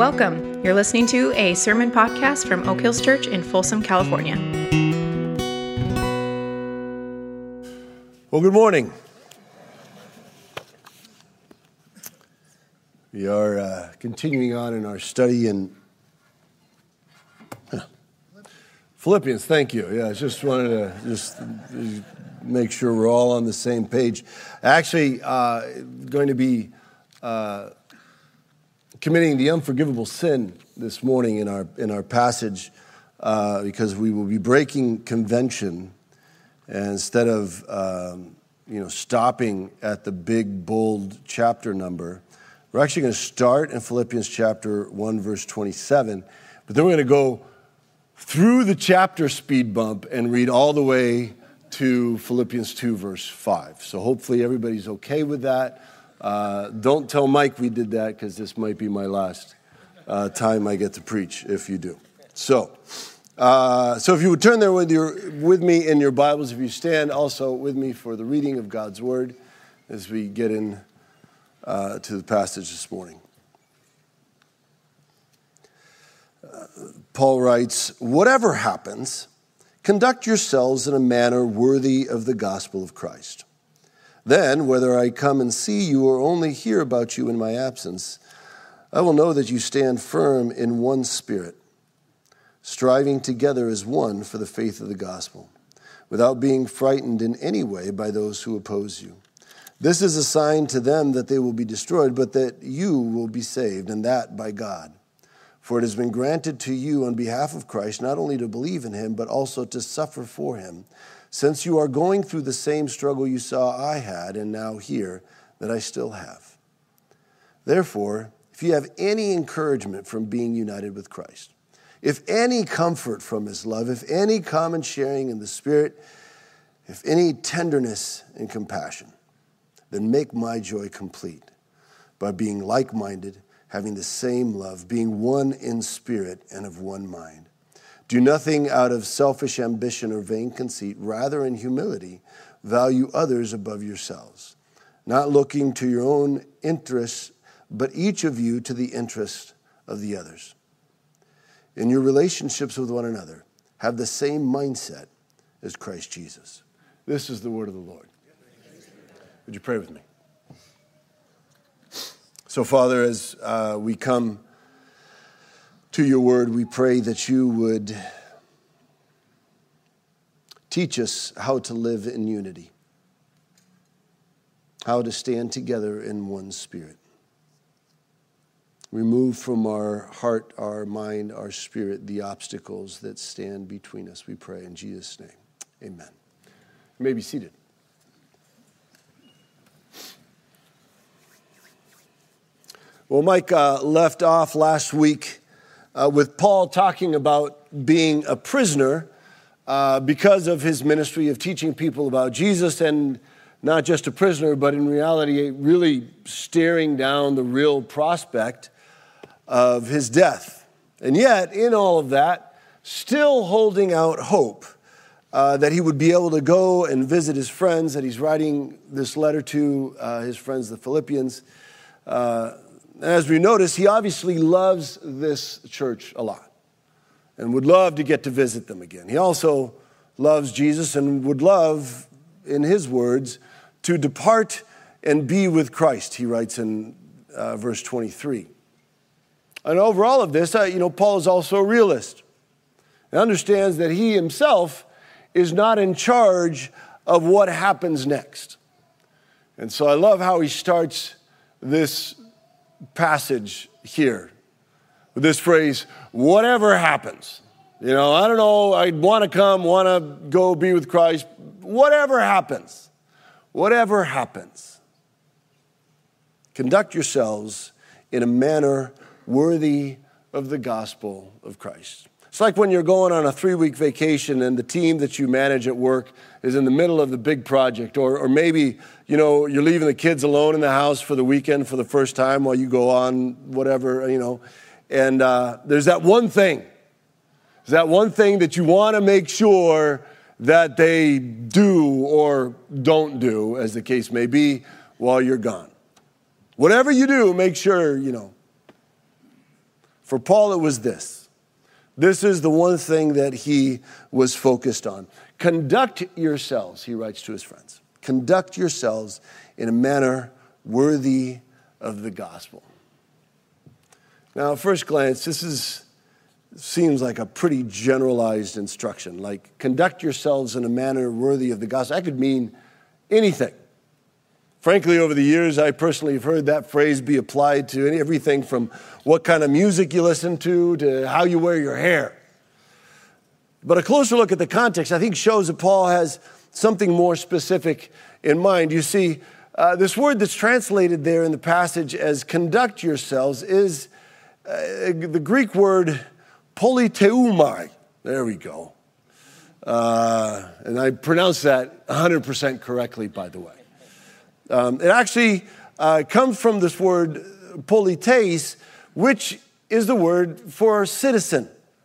Welcome. You're listening to a sermon podcast from Oak Hills Church in Folsom, California. Well, good morning. We are continuing on in our study in Philippians. Thank you. Yeah, I just wanted to make sure we're all on the same page. Actually, going to be committing the unforgivable sin this morning in our passage because we will be breaking convention, and instead of stopping at the big bold chapter number, we're actually going to start in Philippians chapter 1 verse 27, but then we're going to go through the chapter speed bump and read all the way to Philippians 2 verse 5. So hopefully everybody's okay with that. Don't tell Mike we did that, because this might be my last time I get to preach if you do. So if you would turn there with me in your Bibles, if you stand also with me for the reading of God's Word as we get in to the passage this morning. Paul writes, "Whatever happens, conduct yourselves in a manner worthy of the gospel of Christ. Then, whether I come and see you or only hear about you in my absence, I will know that you stand firm in one spirit, striving together as one for the faith of the gospel, without being frightened in any way by those who oppose you. This is a sign to them that they will be destroyed, but that you will be saved, and that by God. For it has been granted to you on behalf of Christ not only to believe in him, but also to suffer for him, since you are going through the same struggle you saw I had and now hear that I still have. Therefore, if you have any encouragement from being united with Christ, if any comfort from his love, if any common sharing in the Spirit, if any tenderness and compassion, then make my joy complete by being like-minded, having the same love, being one in spirit and of one mind. Do nothing out of selfish ambition or vain conceit. Rather, in humility, value others above yourselves, not looking to your own interests, but each of you to the interest of the others. In your relationships with one another, have the same mindset as Christ Jesus." This is the word of the Lord. Would you pray with me? So, Father, as we come to your word, we pray that you would teach us how to live in unity, how to stand together in one spirit. Remove from our heart, our mind, our spirit, the obstacles that stand between us, we pray in Jesus' name. Amen. You may be seated. Well, Mike left off last week with Paul talking about being a prisoner because of his ministry of teaching people about Jesus, and not just a prisoner, but in reality, really staring down the real prospect of his death. And yet, in all of that, still holding out hope that he would be able to go and visit his friends that he's writing this letter to, his friends, the Philippians. As we notice, he obviously loves this church a lot and would love to get to visit them again. He also loves Jesus and would love, in his words, to depart and be with Christ, he writes in verse 23. And over all of this, Paul is also a realist and understands that he himself is not in charge of what happens next. And so I love how he starts this passage here with this phrase, whatever happens. I don't know, I want to go be with Christ. Whatever happens, conduct yourselves in a manner worthy of the gospel of Christ. It's like when you're going on a 3-week vacation and the team that you manage at work is in the middle of the big project, or maybe, you're leaving the kids alone in the house for the weekend for the first time while you go on whatever, and there's that one thing. There's that one thing that you want to make sure that they do or don't do, as the case may be, while you're gone. Whatever you do, make sure, For Paul, it was this. This is the one thing that he was focused on. Conduct yourselves, he writes to his friends. Conduct yourselves in a manner worthy of the gospel. Now, at first glance, this seems like a pretty generalized instruction, like conduct yourselves in a manner worthy of the gospel. That could mean anything. Frankly, over the years, I personally have heard that phrase be applied to everything from what kind of music you listen to how you wear your hair. But a closer look at the context, I think, shows that Paul has something more specific in mind. You see, this word that's translated there in the passage as conduct yourselves is the Greek word politeumai. There we go. And I pronounced that 100% correctly, by the way. It actually comes from this word polites, which is the word for citizen.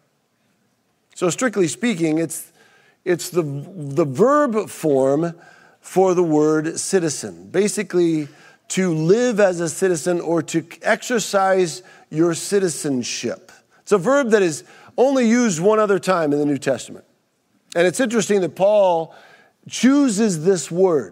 So strictly speaking, it's the verb form for the word citizen. Basically, to live as a citizen or to exercise your citizenship. It's a verb that is only used one other time in the New Testament. And it's interesting that Paul chooses this word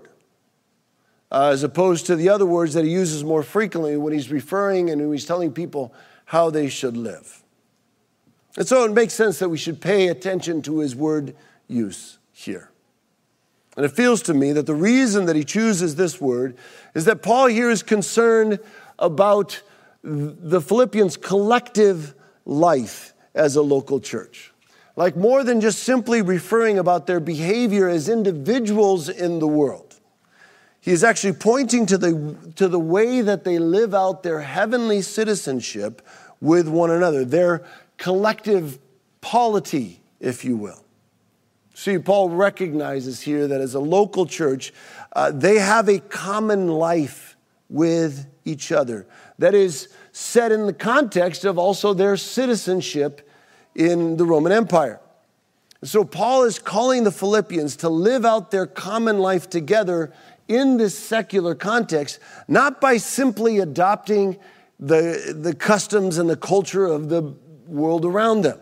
as opposed to the other words that he uses more frequently when he's referring and when he's telling people how they should live. And so it makes sense that we should pay attention to his word use here. And it feels to me that the reason that he chooses this word is that Paul here is concerned about the Philippians' collective life as a local church. Like more than just simply referring about their behavior as individuals in the world. He is actually pointing to the way that they live out their heavenly citizenship with one another, their collective polity, if you will. See, Paul recognizes here that as a local church, they have a common life with each other. That is set in the context of also their citizenship in the Roman Empire. So Paul is calling the Philippians to live out their common life together in this secular context, not by simply adopting the customs and the culture of the world around them,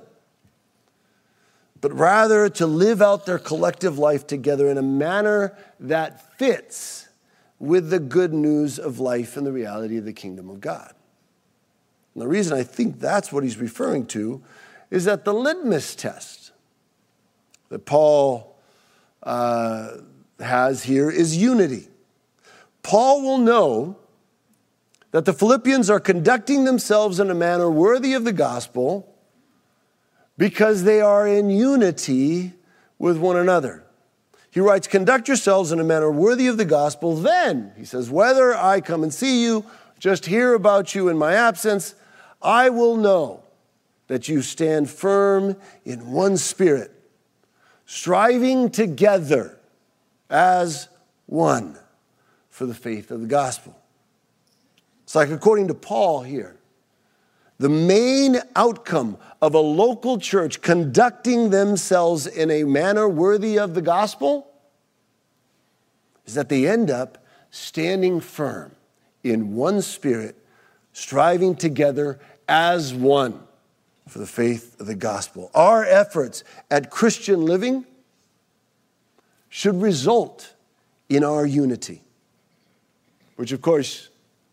but rather to live out their collective life together in a manner that fits with the good news of life and the reality of the kingdom of God. And the reason I think that's what he's referring to is that the litmus test that Paul has here is unity. Paul will know that the Philippians are conducting themselves in a manner worthy of the gospel because they are in unity with one another. He writes, conduct yourselves in a manner worthy of the gospel. Then, he says, whether I come and see you, just hear about you in my absence, I will know that you stand firm in one spirit, striving together as one for the faith of the gospel. It's like, according to Paul here, the main outcome of a local church conducting themselves in a manner worthy of the gospel is that they end up standing firm in one spirit, striving together as one for the faith of the gospel. Our efforts at Christian living should result in our unity, which of course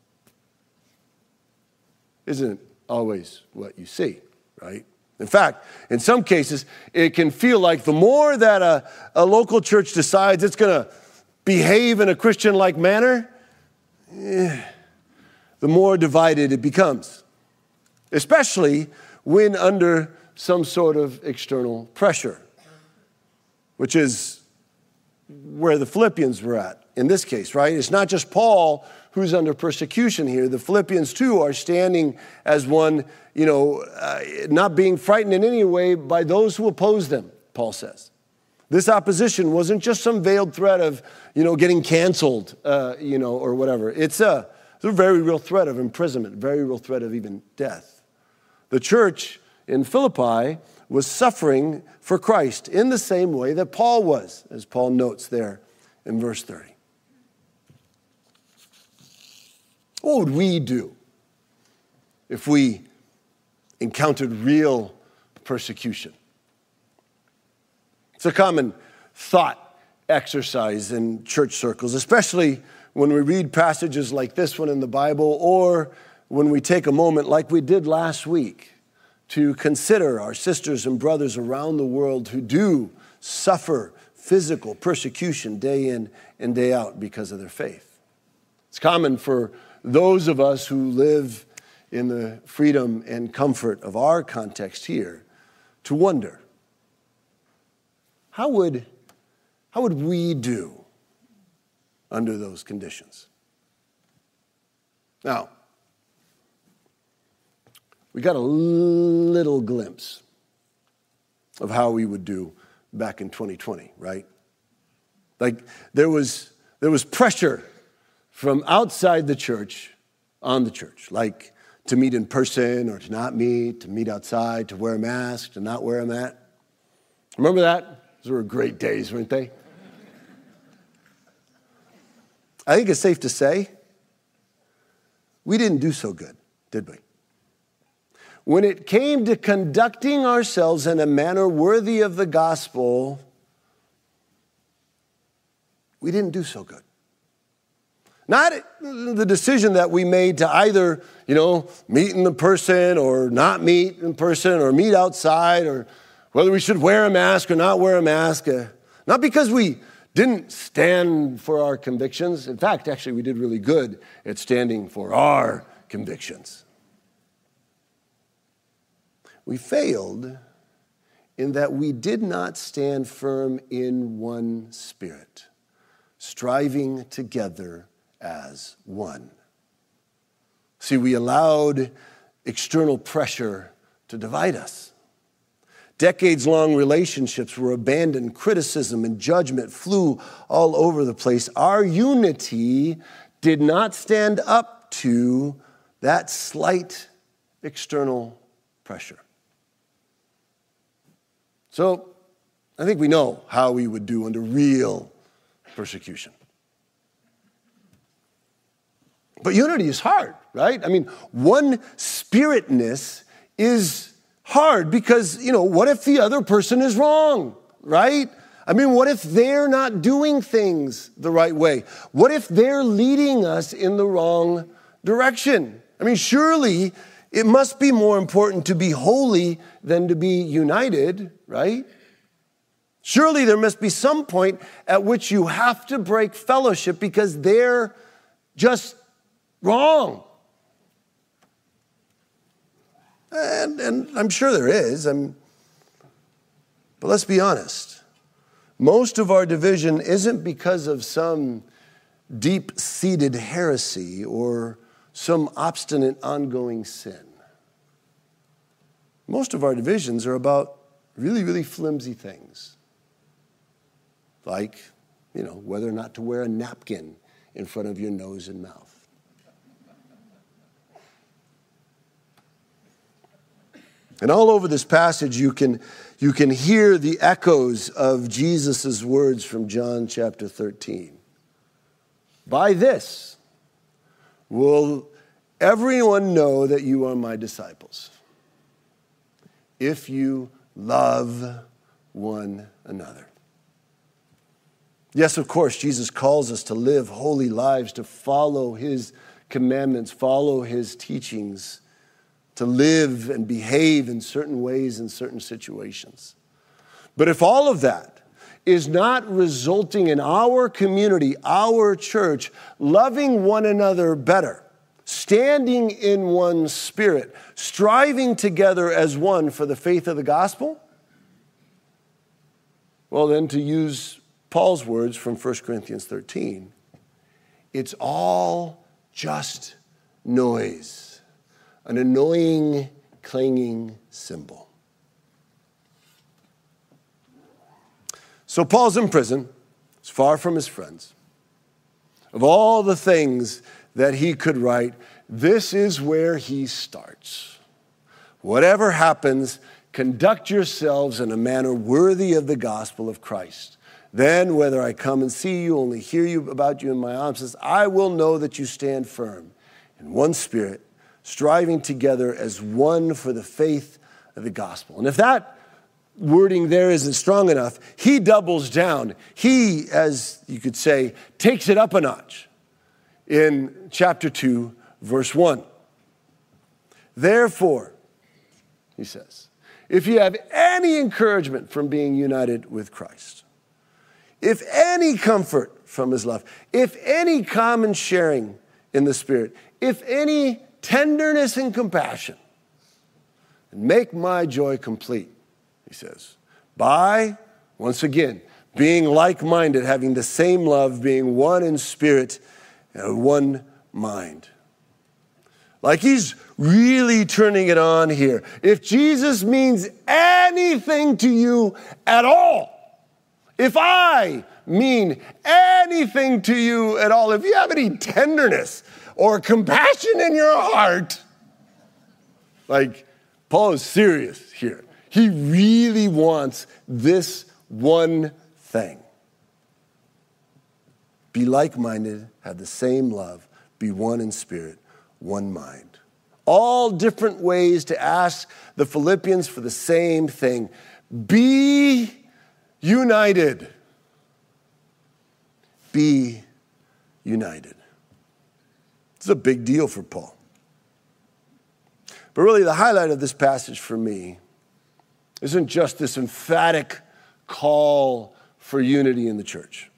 isn't always what you see, right? In fact, in some cases, it can feel like the more that a local church decides it's going to behave in a Christian-like manner, the more divided it becomes, especially when under some sort of external pressure, which is where the Philippians were at in this case, right? It's not just Paul who's under persecution here. The Philippians too are standing as one, not being frightened in any way by those who oppose them, Paul says. This opposition wasn't just some veiled threat of, getting canceled, or whatever. It's a very real threat of imprisonment, very real threat of even death. The church in Philippi was suffering for Christ in the same way that Paul was, as Paul notes there in verse 30. What would we do if we encountered real persecution. It's a common thought exercise in church circles, especially when we read passages like this one in the Bible, or when we take a moment like we did last week to consider our sisters and brothers around the world who do suffer physical persecution day in and day out because of their faith. It's common for those of us who live in the freedom and comfort of our context here to wonder, how would we do under those conditions? Now, we got a little glimpse of how we would do back in 2020, right? Like there was pressure from outside the church on the church, like to meet in person or to not meet, to meet outside, to wear a mask, to not wear a mask. Remember that? Those were great days, weren't they? I think it's safe to say we didn't do so good, did we? When it came to conducting ourselves in a manner worthy of the gospel, we didn't do so good. Not the decision that we made to either, meet in person or not meet in person or meet outside, or whether we should wear a mask or not wear a mask. Not because we didn't stand for our convictions. In fact, actually, we did really good at standing for our convictions. We failed in that we did not stand firm in one spirit, striving together as one. See, we allowed external pressure to divide us. Decades-long relationships were abandoned. Criticism and judgment flew all over the place. Our unity did not stand up to that slight external pressure. So, I think we know how we would do under real persecution. But unity is hard, right? I mean, one-spiritness is hard because, what if the other person is wrong, right? I mean, what if they're not doing things the right way? What if they're leading us in the wrong direction? I mean, surely it must be more important to be holy than to be united, right? Surely there must be some point at which you have to break fellowship because they're just wrong. And I'm sure there is. But let's be honest. Most of our division isn't because of some deep-seated heresy or some obstinate ongoing sin. Most of our divisions are about really, really flimsy things. Like, whether or not to wear a napkin in front of your nose and mouth. And all over this passage, you can hear the echoes of Jesus' words from John chapter 13. By this will everyone know that you are my disciples, if you love one another. Yes, of course, Jesus calls us to live holy lives, to follow his commandments, follow his teachings, to live and behave in certain ways in certain situations. But if all of that is not resulting in our community, our church, loving one another better, standing in one spirit, striving together as one for the faith of the gospel, well then, to use Paul's words from 1 Corinthians 13, it's all just noise. An annoying, clanging cymbal. So Paul's in prison. He's far from his friends. Of all the things that he could write, this is where he starts. Whatever happens, conduct yourselves in a manner worthy of the gospel of Christ. Then, whether I come and see you, only hear you about you in my absence, I will know that you stand firm in one spirit, striving together as one for the faith of the gospel. And if that wording there isn't strong enough, he doubles down. He, as you could say, takes it up a notch in chapter 2, verse 1. Therefore, he says, if you have any encouragement from being united with Christ, if any comfort from his love, if any common sharing in the Spirit, if any tenderness and compassion, and make my joy complete, he says, by, once again, being like-minded, having the same love, being one in spirit and one mind. Like he's really turning it on here. If Jesus means anything to you at all, if I mean anything to you at all, if you have any tenderness or compassion in your heart, like Paul is serious here. He really wants this one thing. Be like-minded, have the same love, be one in spirit, one mind. All different ways to ask the Philippians for the same thing. Be united. Be united. It's a big deal for Paul. But really the highlight of this passage for me isn't just this emphatic call for unity in the church.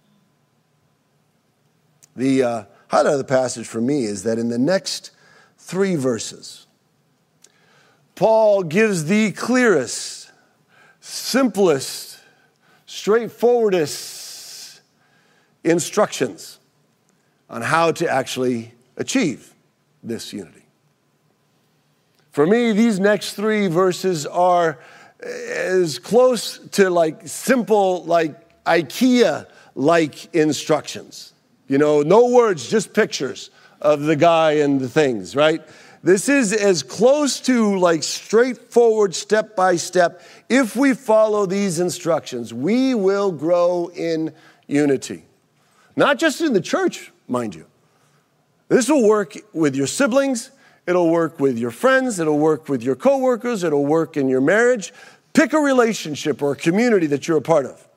The highlight of the passage for me is that in the next 3 verses, Paul gives the clearest, simplest, straightforwardest instructions on how to actually achieve this unity. For me, these next 3 verses are as close to like simple, like IKEA-like instructions. You know, no words, just pictures of the guy and the things, right? This is as close to like straightforward step by step. If we follow these instructions, we will grow in unity. Not just in the church, mind you. This will work with your siblings. It'll work with your friends. It'll work with your coworkers. It'll work in your marriage. Pick a relationship or a community that you're a part of.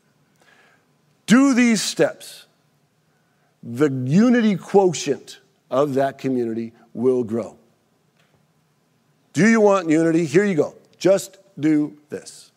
Do these steps. The unity quotient of that community will grow. Do you want unity? Here you go. Just do this.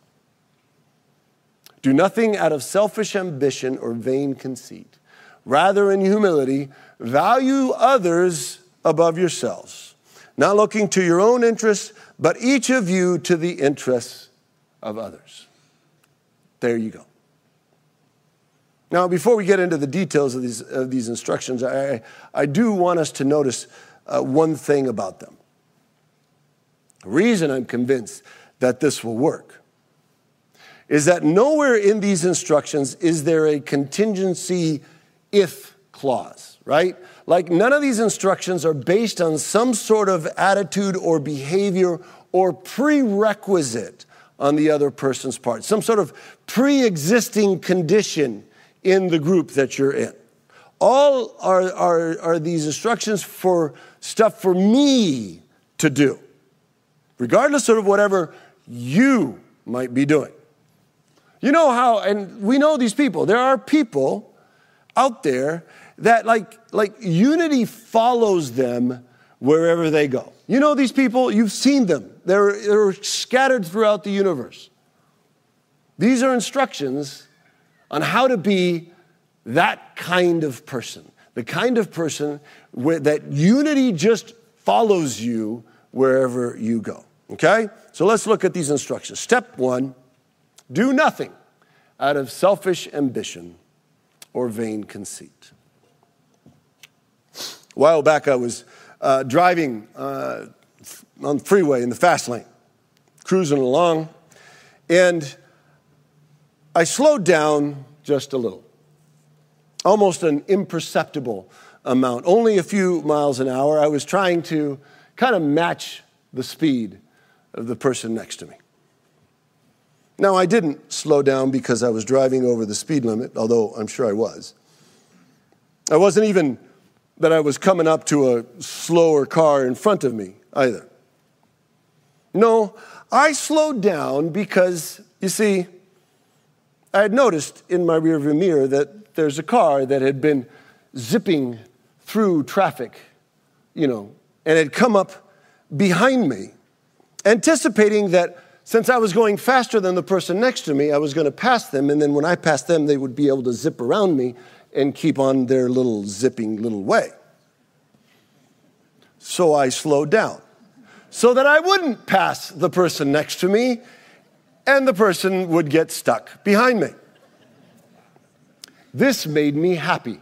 Do nothing out of selfish ambition or vain conceit. Rather, in humility, value others above yourselves, not looking to your own interests, but each of you to the interests of others. There you go. Now, before we get into the details of these instructions, I do want us to notice one thing about them. The reason I'm convinced that this will work is that nowhere in these instructions is there a contingency if clause, right? Like none of these instructions are based on some sort of attitude or behavior or prerequisite on the other person's part, some sort of pre-existing condition in the group that you're in. All are these instructions for stuff for me to do, regardless of whatever you might be doing. You know how, and we know these people. There are people out there that like unity follows them wherever they go. You know these people, you've seen them. They're scattered throughout the universe. These are instructions on how to be that kind of person. The kind of person where that unity just follows you wherever you go. Okay? So let's look at these instructions. Step 1, do nothing out of selfish ambition or vain conceit. A while back I was driving on the freeway in the fast lane, cruising along, and I slowed down just a little, almost an imperceptible amount, only a few miles an hour. I was trying to kind of match the speed of the person next to me. Now, I didn't slow down because I was driving over the speed limit, although I'm sure I was. I wasn't even that I was coming up to a slower car in front of me either. No, I slowed down because, you see, I had noticed in my rearview mirror that there's a car that had been zipping through traffic, and had come up behind me, anticipating that since I was going faster than the person next to me, I was going to pass them, and then when I passed them, they would be able to zip around me and keep on their little zipping little way. So I slowed down so that I wouldn't pass the person next to me and the person would get stuck behind me. This made me happy.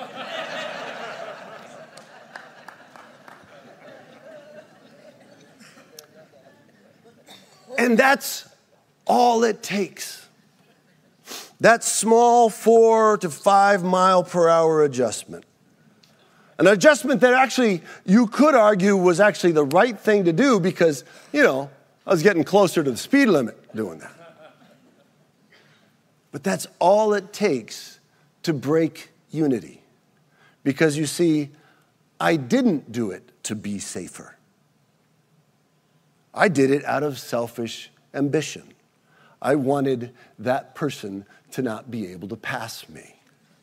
And that's all it takes. That small 4 to 5 mile per hour adjustment. An adjustment that actually, you could argue, was actually the right thing to do because, I was getting closer to the speed limit doing that. But that's all it takes to break unity. Because you see, I didn't do it to be safer. I did it out of selfish ambition. I wanted that person to not be able to pass me.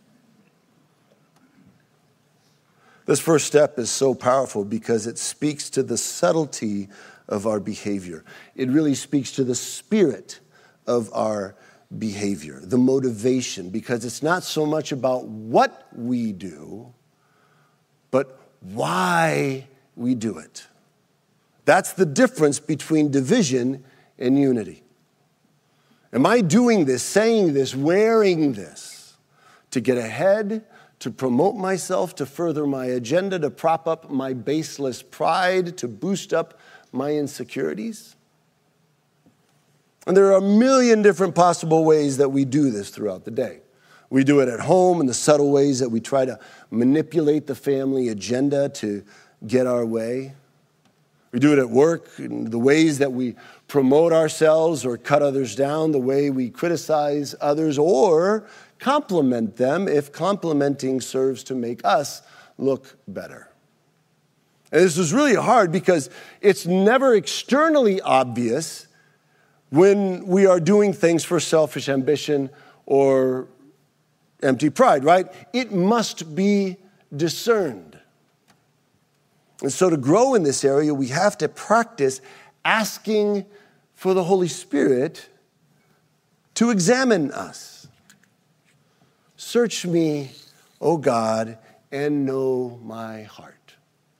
This first step is so powerful because it speaks to the subtlety of our behavior. It really speaks to the spirit of our behavior, the motivation, because it's not so much about what we do, but why we do it. That's the difference between division and unity. Am I doing this, saying this, wearing this to get ahead, to promote myself, to further my agenda, to prop up my baseless pride, to boost up my insecurities? And there are a million different possible ways that we do this throughout the day. We do it at home in the subtle ways that we try to manipulate the family agenda to get our way. We do it at work, in the ways that we promote ourselves or cut others down, the way we criticize others or compliment them if complimenting serves to make us look better. And this is really hard because it's never externally obvious when we are doing things for selfish ambition or empty pride, right? It must be discerned. And so to grow in this area, we have to practice asking for the Holy Spirit to examine us. Search me, O God, and know my heart.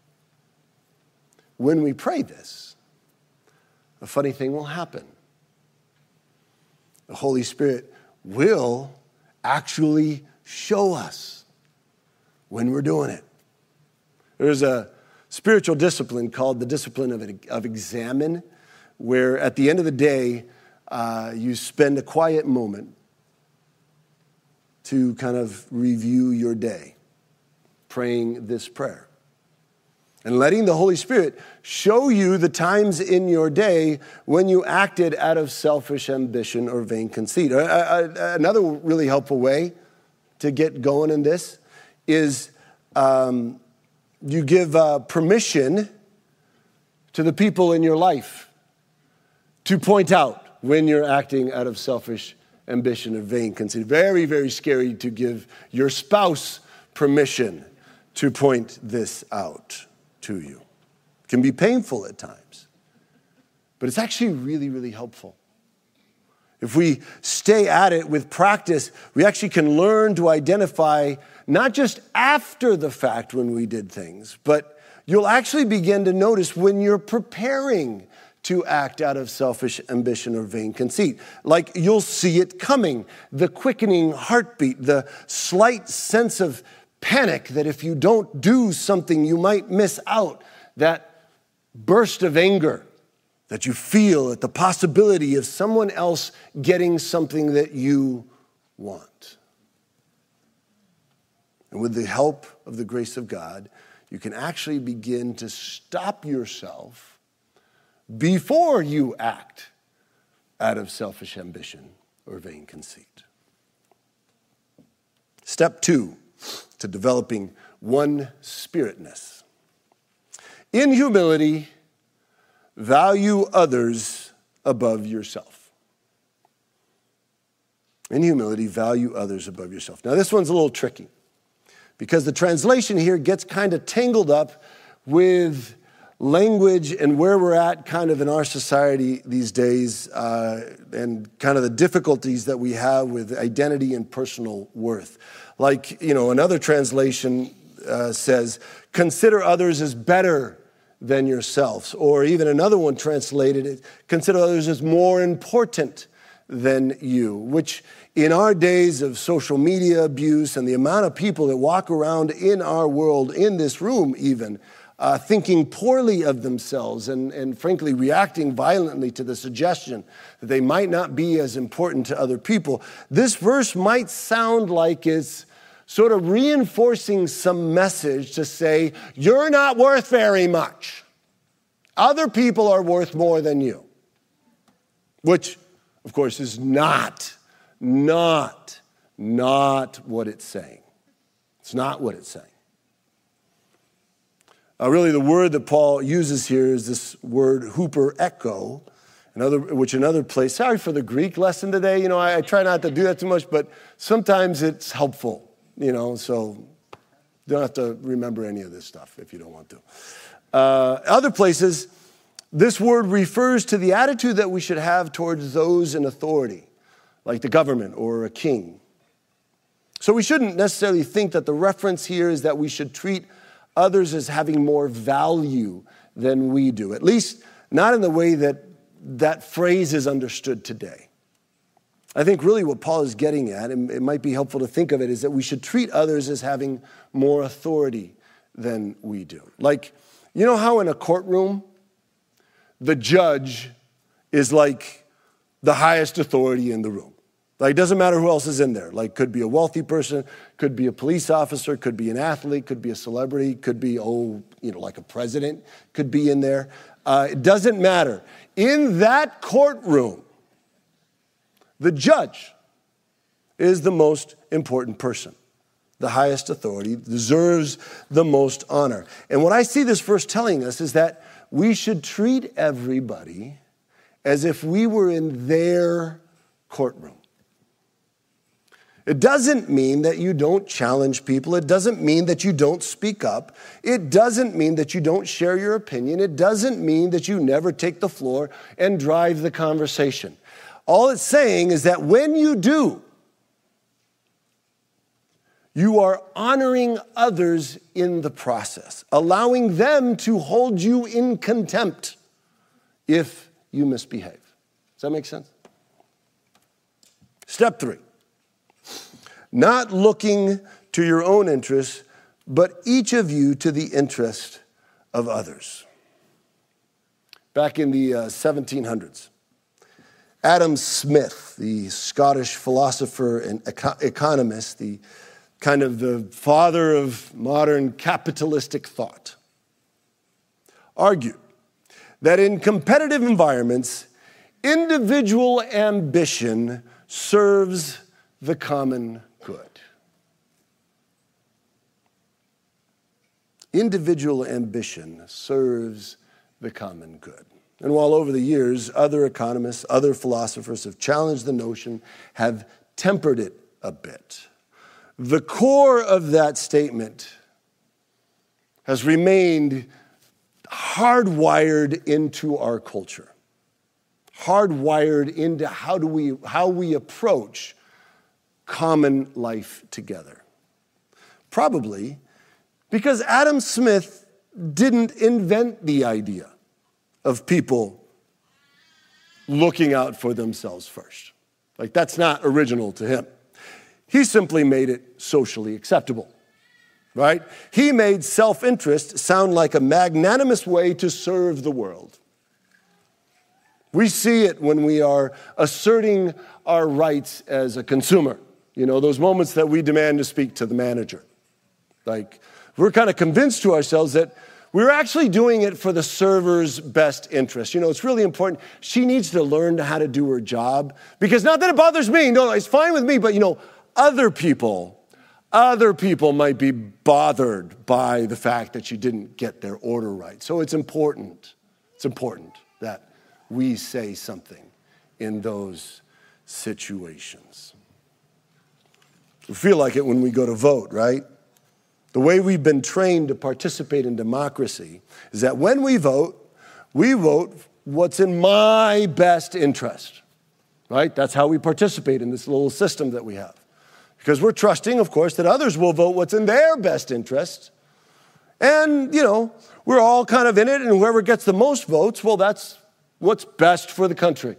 When we pray this, a funny thing will happen. The Holy Spirit will actually show us when we're doing it. There's a spiritual discipline called the discipline of examine, where at the end of the day, you spend a quiet moment to kind of review your day, praying this prayer. And letting the Holy Spirit show you the times in your day when you acted out of selfish ambition or vain conceit. Another really helpful way to get going in this is you give permission to the people in your life to point out when you're acting out of selfish ambition or vain conceit. Very, very scary to give your spouse permission to point this out to you. It can be painful at times, but it's actually really, really helpful. If we stay at it with practice, we actually can learn to identify not just after the fact when we did things, but you'll actually begin to notice when you're preparing to act out of selfish ambition or vain conceit. Like you'll see it coming, the quickening heartbeat, the slight sense of panic that if you don't do something, you might miss out, that burst of anger that you feel at the possibility of someone else getting something that you want. And with the help of the grace of God, you can actually begin to stop yourself before you act out of selfish ambition or vain conceit. Step 2 to developing one-spiritness. In humility, value others above yourself. In humility, value others above yourself. Now, this one's a little tricky because the translation here gets kind of tangled up with language and where we're at kind of in our society these days and kind of the difficulties that we have with identity and personal worth. Like, another translation says, consider others as better than yourselves. Or even another one translated it, consider others as more important than you, which in our days of social media abuse and the amount of people that walk around in our world, in this room even, thinking poorly of themselves and frankly reacting violently to the suggestion that they might not be as important to other people, this verse might sound like it's sort of reinforcing some message to say, you're not worth very much. Other people are worth more than you. Which, of course, is not what it's saying. It's not what it's saying. Really, the word that Paul uses here is this word huperecho, which another place, sorry for the Greek lesson today, I try not to do that too much, but sometimes it's helpful, so you don't have to remember any of this stuff if you don't want to. Other places, this word refers to the attitude that we should have towards those in authority, like the government or a king. So we shouldn't necessarily think that the reference here is that we should treat others as having more value than we do, at least not in the way that that phrase is understood today. I think really what Paul is getting at, and it might be helpful to think of it, is that we should treat others as having more authority than we do. Like, how in a courtroom, the judge is like the highest authority in the room. Like, it doesn't matter who else is in there. Like, could be a wealthy person, could be a police officer, could be an athlete, could be a celebrity, could be, like a president, could be in there. It doesn't matter. In that courtroom, the judge is the most important person. The highest authority deserves the most honor. And what I see this verse telling us is that we should treat everybody as if we were in their courtroom. It doesn't mean that you don't challenge people. It doesn't mean that you don't speak up. It doesn't mean that you don't share your opinion. It doesn't mean that you never take the floor and drive the conversation. All it's saying is that when you do, you are honoring others in the process, allowing them to hold you in contempt if you misbehave. Does that make sense? Step 3. Not looking to your own interests, but each of you to the interest of others. Back in the 1700s, Adam Smith, the Scottish philosopher and economist, the father of modern capitalistic thought, argued that in competitive environments, individual ambition serves the common good. Individual ambition serves the common good. And while over the years, other economists, other philosophers have challenged the notion, have tempered it a bit, the core of that statement has remained hardwired into our culture, hardwired into how we approach common life together. Probably because Adam Smith didn't invent the idea of people looking out for themselves first. Like, that's not original to him. He simply made it socially acceptable, right? He made self-interest sound like a magnanimous way to serve the world. We see it when we are asserting our rights as a consumer. Those moments that we demand to speak to the manager. Like, we're kind of convinced to ourselves that we're actually doing it for the server's best interest. It's really important. She needs to learn how to do her job. Because not that it bothers me. No, it's fine with me. But, other people Other people might be bothered by the fact that you didn't get their order right. So it's important that we say something in those situations. We feel like it when we go to vote, right? The way we've been trained to participate in democracy is that when we vote what's in my best interest, right? That's how we participate in this little system that we have. Because we're trusting, of course, that others will vote what's in their best interest. And, we're all kind of in it, and whoever gets the most votes, well, that's what's best for the country.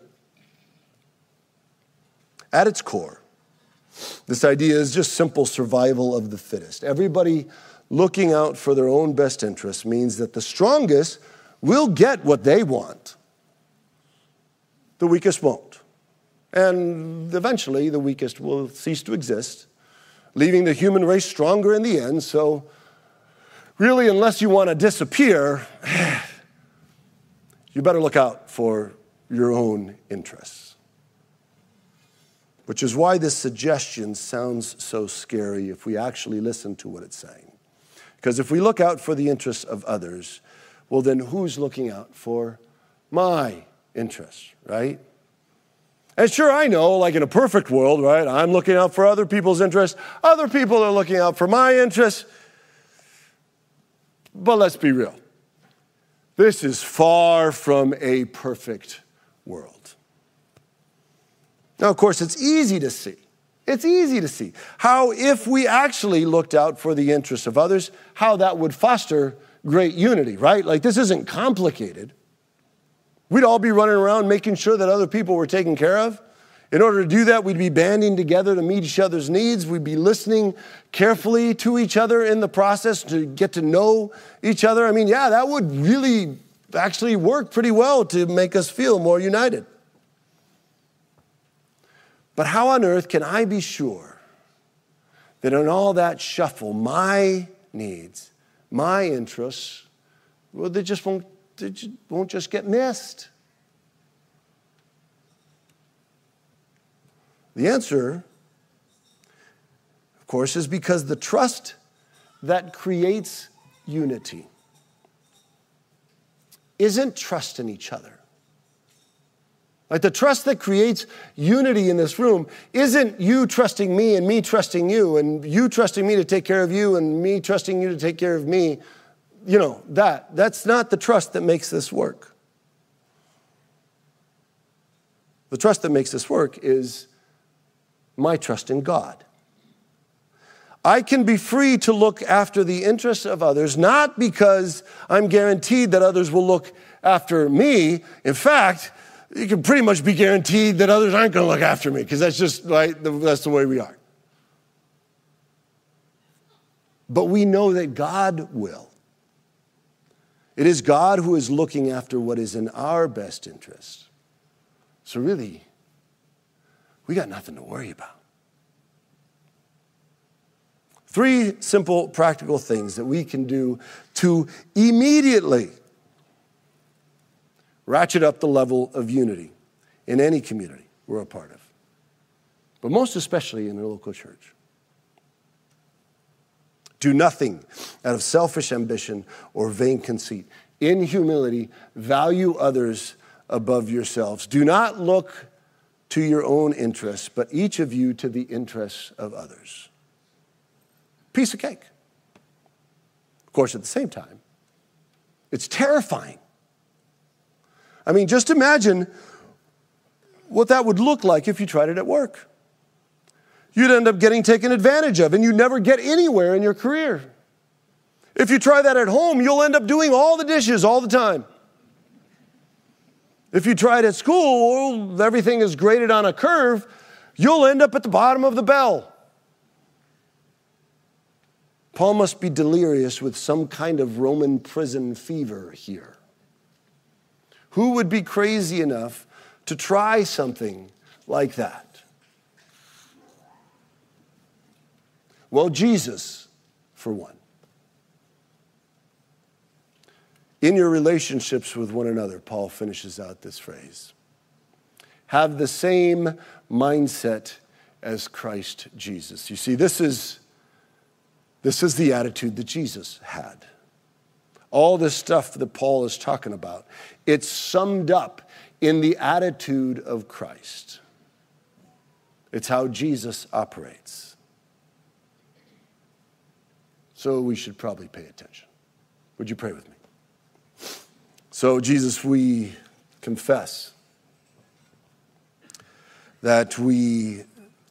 At its core, this idea is just simple survival of the fittest. Everybody looking out for their own best interests means that the strongest will get what they want. The weakest won't. And eventually, the weakest will cease to exist, leaving the human race stronger in the end. So really, unless you want to disappear, you better look out for your own interests. Which is why this suggestion sounds so scary if we actually listen to what it's saying. Because if we look out for the interests of others, well, then who's looking out for my interests, right? And sure, I know, like in a perfect world, right, I'm looking out for other people's interests. Other people are looking out for my interests. But let's be real. This is far from a perfect world. Now, of course, it's easy to see how if we actually looked out for the interests of others, how that would foster great unity, right? Like, this isn't complicated. We'd all be running around making sure that other people were taken care of. In order to do that, we'd be banding together to meet each other's needs. We'd be listening carefully to each other in the process to get to know each other. I mean, yeah, that would really actually work pretty well to make us feel more united. But how on earth can I be sure that in all that shuffle, my needs, my interests, well, they won't just get missed? The answer, of course, is because the trust that creates unity isn't trust in each other. Like, the trust that creates unity in this room isn't you trusting me and me trusting you and you trusting me to take care of you and me trusting you to take care of me. That's not the trust that makes this work. The trust that makes this work is my trust in God. I can be free to look after the interests of others, not because I'm guaranteed that others will look after me. In fact, you can pretty much be guaranteed that others aren't going to look after me, because that's just right, that's the way we are. But we know that God will. It is God who is looking after what is in our best interest. So really, we got nothing to worry about. 3 simple, practical things that we can do to immediately ratchet up the level of unity in any community we're a part of, but most especially in a local church. Do nothing out of selfish ambition or vain conceit. In humility, value others above yourselves. Do not look to your own interests, but each of you to the interests of others. Piece of cake. Of course, at the same time, it's terrifying. I mean, just imagine what that would look like if you tried it at work. You'd end up getting taken advantage of, and you'd never get anywhere in your career. If you try that at home, you'll end up doing all the dishes all the time. If you try it at school, everything is graded on a curve, you'll end up at the bottom of the bell. Paul must be delirious with some kind of Roman prison fever here. Who would be crazy enough to try something like that? Well, Jesus, for one. In your relationships with one another, Paul finishes out this phrase. Have the same mindset as Christ Jesus. You see, this is This is the attitude that Jesus had. All this stuff that Paul is talking about, it's summed up in the attitude of Christ. It's how Jesus operates. So we should probably pay attention. Would you pray with me? So, Jesus, we confess that we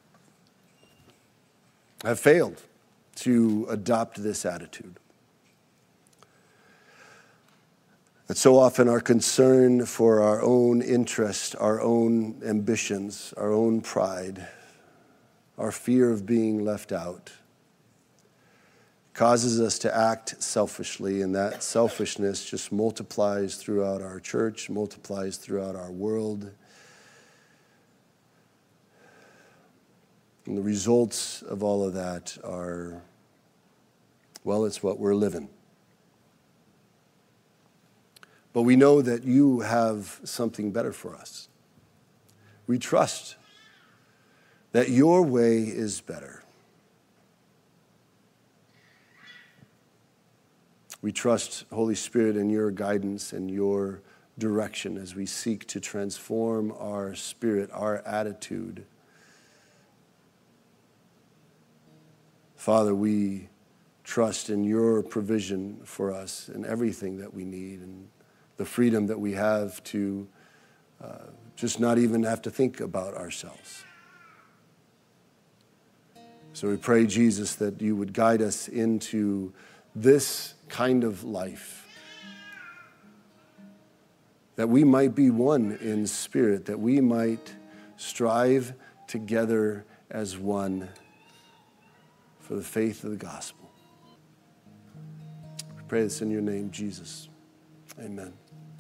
have failed to adopt this attitude. That so often our concern for our own interest, our own ambitions, our own pride, our fear of being left out causes us to act selfishly, and that selfishness just multiplies throughout our church, multiplies throughout our world. And the results of all of that are, well, it's what we're living. But we know that you have something better for us. We trust that your way is better. We trust, Holy Spirit, in your guidance and your direction as we seek to transform our spirit, our attitude. Father, we trust in your provision for us and everything that we need and the freedom that we have to just not even have to think about ourselves. So we pray, Jesus, that you would guide us into this kind of life, that we might be one in spirit, that we might strive together as one for the faith of the gospel. We pray this in your name, Jesus. Amen.